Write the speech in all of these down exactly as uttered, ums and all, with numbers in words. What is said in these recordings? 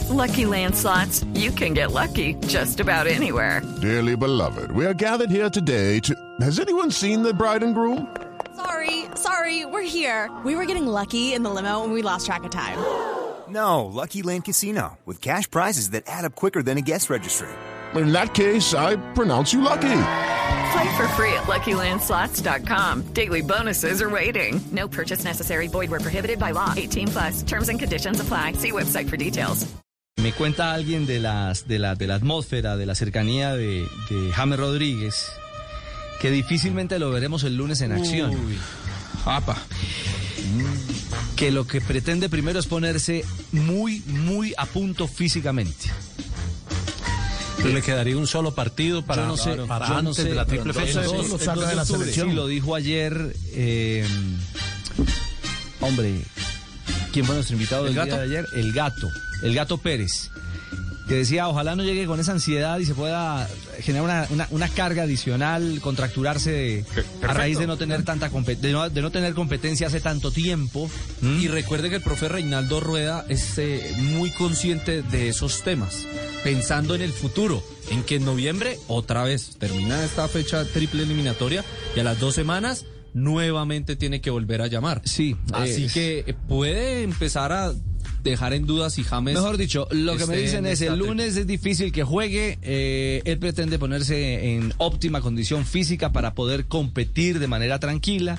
Lucky Land Slots, you can get lucky just about anywhere. Dearly beloved, we are gathered here today to... Has anyone seen the bride and groom? Sorry, sorry, we're here. We were getting lucky in the limo and we lost track of time. No, Lucky Land Casino, with cash prizes that add up quicker than a guest registry. In that case, I pronounce you lucky. Play for free at Lucky Land Slots dot com. Daily bonuses are waiting. No purchase necessary. Void where prohibited by law. eighteen plus. Terms and conditions apply. See website for details. Me cuenta alguien de las de la de la atmósfera, de la cercanía de, de James Rodríguez, que difícilmente lo veremos el lunes en acción. Uy, apa. Que lo que pretende primero es ponerse muy, muy a punto físicamente. Pero le quedaría un solo partido para, no sé, para yo antes no sé, de la triple pero fecha. entonces, Eso lo el saca dos de la octubre, selección. Sí, lo dijo ayer. Eh, hombre, ¿quién fue nuestro invitado del día de ayer? El Gato, el Gato Pérez, que decía, ojalá no llegue con esa ansiedad y se pueda generar una, una, una carga adicional, contracturarse de, a raíz de no tener tanta compet- de, no, de no tener competencia hace tanto tiempo. ¿Mm? Y recuerde que el profe Reinaldo Rueda es eh, muy consciente de esos temas, pensando en el futuro, en que en noviembre otra vez termina esta fecha triple eliminatoria y a las dos semanas nuevamente tiene que volver a llamar. Sí, así es... que puede empezar a dejar en duda si James... Mejor dicho, lo que me dicen es el lunes es difícil que juegue, eh, él pretende ponerse en óptima condición física para poder competir de manera tranquila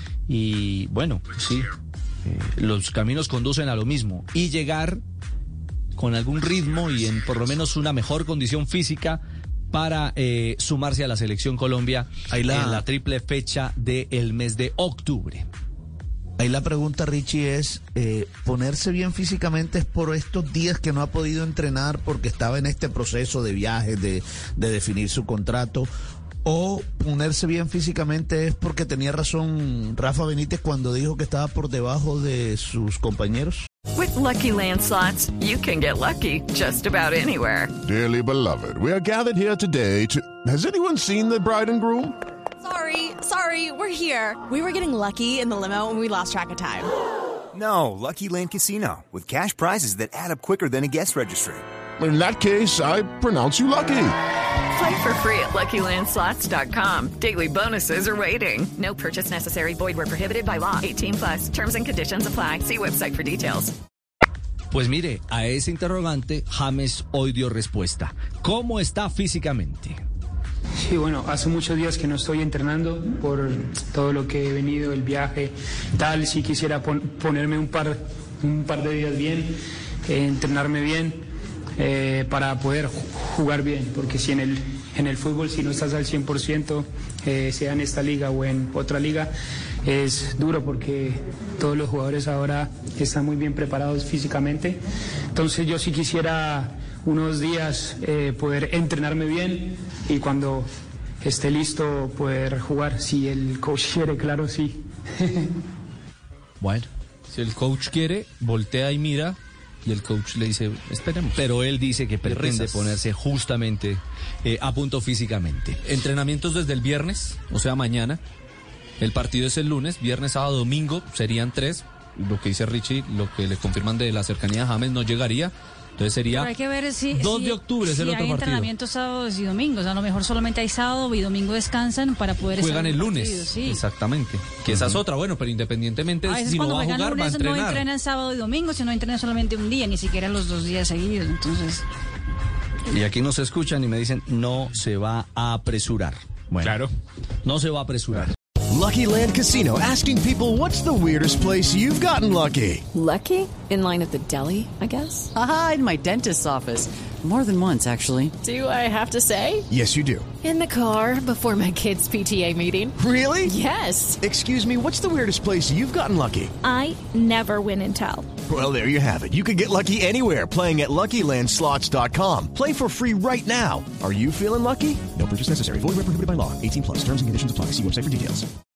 y bueno, sí, eh, los caminos conducen a lo mismo y llegar con algún ritmo y en por lo menos una mejor condición física para eh, sumarse a la Selección Colombia Ahí la... en la triple fecha del mes de octubre. Ahí la pregunta, Richie, es, eh, ¿ponerse bien físicamente es por estos días que no ha podido entrenar porque estaba en este proceso de viajes, de, de definir su contrato? ¿O ponerse bien físicamente es porque tenía razón Rafa Benítez cuando dijo que estaba por debajo de sus compañeros? With Lucky Land Slots, you can get lucky just about anywhere. Dearly beloved, we are gathered here today to... Has anyone seen the bride and groom? Sorry, sorry, we're here. We were getting lucky in the limo and we lost track of time. No, Lucky Land Casino, with cash prizes that add up quicker than a guest registry. In that case, I pronounce you lucky. Play for free at Lucky Land Slots dot com. Daily bonuses are waiting. No purchase necessary. Void where prohibited by law. eighteen plus. Terms and conditions apply. See website for details. Pues mire, a ese interrogante James hoy dio respuesta. ¿Cómo está físicamente? Sí, bueno, hace muchos días que no estoy entrenando por todo lo que he venido, el viaje, tal. Sí quisiera pon- ponerme un par, un par de días bien, eh, entrenarme bien, eh, para poder jugar bien, porque si en el, en el fútbol, si no estás al cien por ciento, eh, sea en esta liga o en otra liga, es duro porque todos los jugadores ahora están muy bien preparados físicamente. Entonces yo sí quisiera unos días eh, poder entrenarme bien y cuando esté listo poder jugar, si el coach quiere, claro, sí. Bueno, si el coach quiere, voltea y mira y el coach le dice, esperemos. Pero él dice que pretende ponerse justamente eh, a punto físicamente. Entrenamientos desde el viernes, o sea mañana. El partido es el lunes, viernes, sábado, domingo, serían tres. Lo que dice Richie, lo que le confirman de la cercanía a James no llegaría. Entonces sería Pero hay que ver si, dos si, de octubre es si el otro hay partido. Entrenamientos sábados y domingos, a lo mejor solamente hay sábado y domingo descansan para poder juegan estar el lunes, partido, sí. Exactamente. Que uh-huh. esa es otra, bueno, pero independientemente a veces si no cuando va a juegan jugar, lunes, va a entrenar. no entrenan sábado y domingo, sino entrenan solamente un día, ni siquiera los dos días seguidos, entonces... Y aquí nos escuchan y me dicen, no se va a apresurar. Bueno, claro. No se va a apresurar. Lucky Land Casino, asking people, what's the weirdest place you've gotten lucky? Lucky? In line at the deli, I guess? Aha, in my dentist's office. More than once, actually. Do I have to say? Yes, you do. In the car before my kids' P T A meeting. Really? Yes. Excuse me, what's the weirdest place you've gotten lucky? I never win and tell. Well, there you have it. You can get lucky anywhere, playing at Lucky Land Slots dot com. Play for free right now. Are you feeling lucky? No purchase necessary. Void where prohibited by law. eighteen plus. Terms and conditions apply. See website for details.